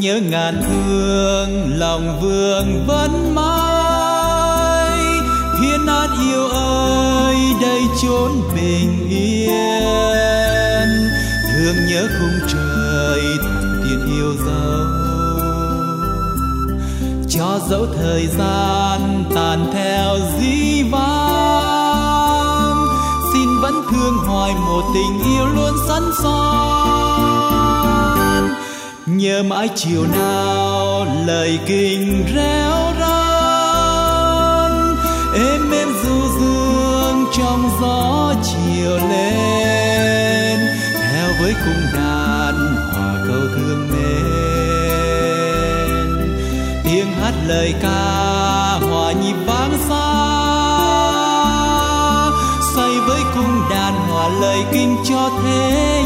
nhớ ngàn thương, lòng vương vẫn mãi. Hiên át yêu ơi, đây chốn bình yên. Thương nhớ khung trời, thần tiên yêu dấu. Cho dẫu thời gian tàn theo dĩ vãng, xin vẫn thương hoài một tình yêu luôn sẵn son. Nhớ mãi chiều nào lời kinh réo rắt, êm êm du dương trong gió chiều lên. Theo với cung đàn hòa câu thương mến, tiếng hát lời ca hòa nhịp vang xa. Say với cung đàn hòa lời kinh cho thế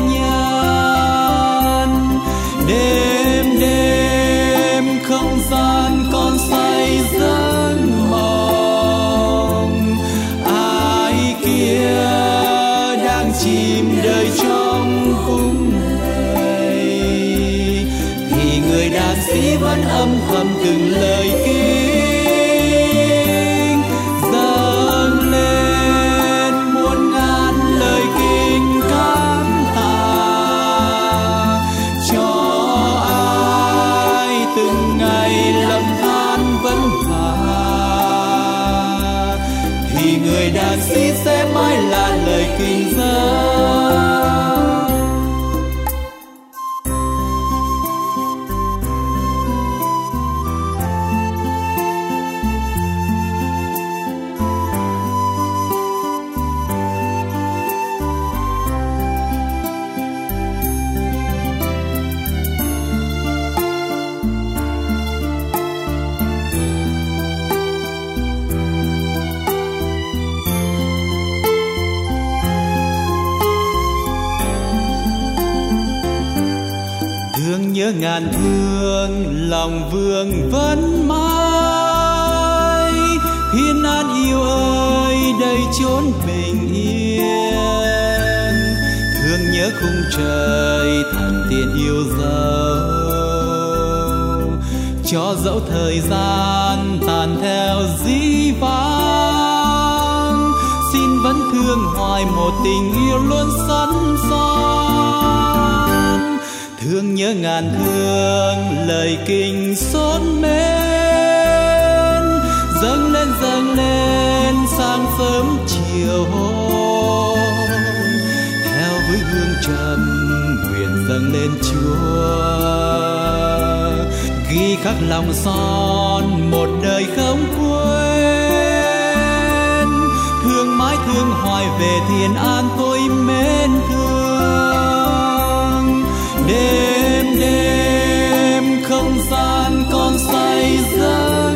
nhân. Đêm đêm không gian con say giấc mộng, ai kia đang chìm đời trong cung này, thì người đàn sĩ vẫn âm thầm từng lời kinh dâng lên muôn ngàn lời kinh cảm tạ cho ai từng ngày lầm than vất vả, thì người đàn sĩ sẽ mãi là lời kinh dâng. Thương nhớ ngàn thương, lòng vương vẫn mãi. Hiên an yêu ơi, đây chốn bình yên. Thương nhớ khung trời, thần tiên yêu dấu. Cho dẫu thời gian tàn theo dĩ vãng, xin vẫn thương hoài một tình yêu luôn sẵn son. Thương nhớ ngàn thương, lời kinh xốn mến, dâng lên sáng sớm chiều hôm. Theo với hương trầm nguyện dâng lên Chúa, ghi khắc lòng son một đời không quên. Thương mãi thương hoài về thiên an tôi mến thương. Đêm đêm không gian con say giấc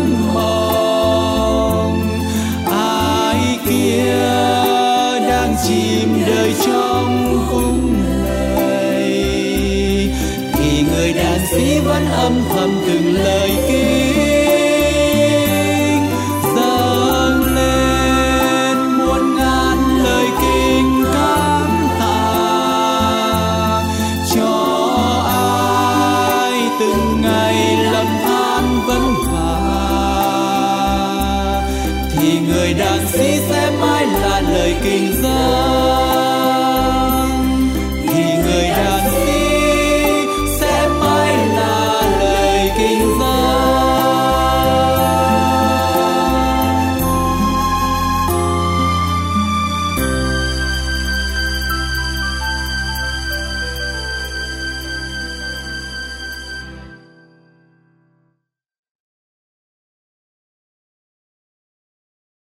mộng, ai kia đang chìm đời trong cung này, thì người đàn sĩ vẫn âm thầm từng lời kinh